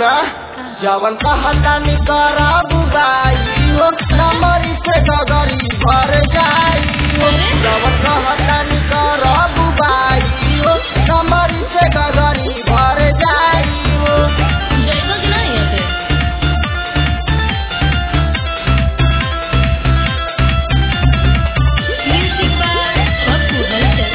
सुना जवन कहतानी करा बुबाई हो नमरी से गगरी भर जाई हो जवन कहतानी करा बुबाई हो नमरी से गगरी भर जाई हो जइबो कि नहीं है म्यूजिक बाय छोटू हलचल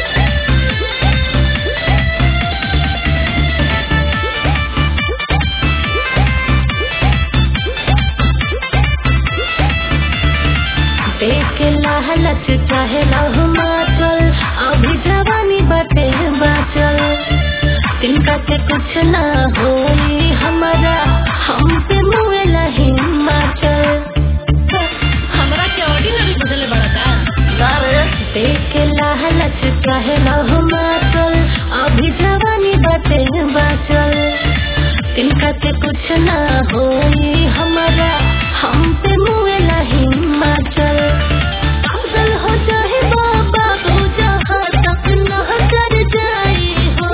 देख के लालच चाहे हिमाचल अभी जवानी बटे बाचल तिनका से कुछ ना होई हमारा हम पे मुएला हिमाचल हमरा के ऑर्डिनरी बुझले बड़ा का रे देख के लालच चाहे हिमाचल अभी जवानी बटे बाचल तिनका से कुछ ना होई हमारा हम पे मुएला हिमाचल अफजल हो जाए बाबा तू जहाँ तक नजर जाई हो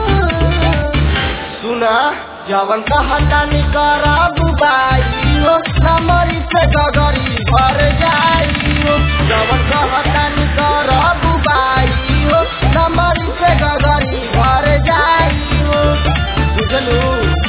सुना जवन कहतानी करा बुबाई हो नमरी से गगरी भर जाई हो जवन कहतानी करा बुबाई हो नमरी से गगरी भर जाई हो बुझलू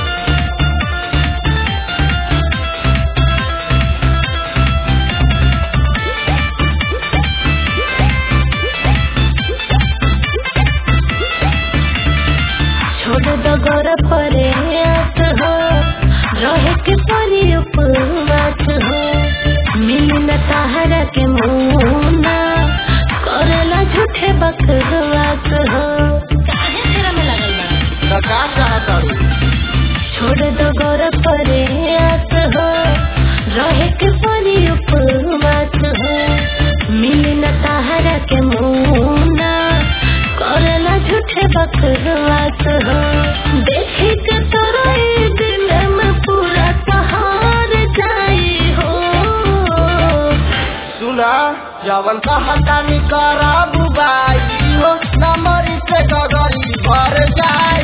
छोड़ दो गोर परे आस हो रहे के परी उपवास हो मिली न ताहरा के मुना करेला झूठे बकवास हो काहे तेरा में लगल बा का चाहतारू छोड़ दो गोर परे आस हो रहे के परी उपवास हो मिली न ताहरा के मुना करेला झूठे बकवास हो देखी के तोरा दिल में पूरा सहार जाई हो सुना जवन कहतानी करा बुबाई हो नमरी से गगरी भर जाई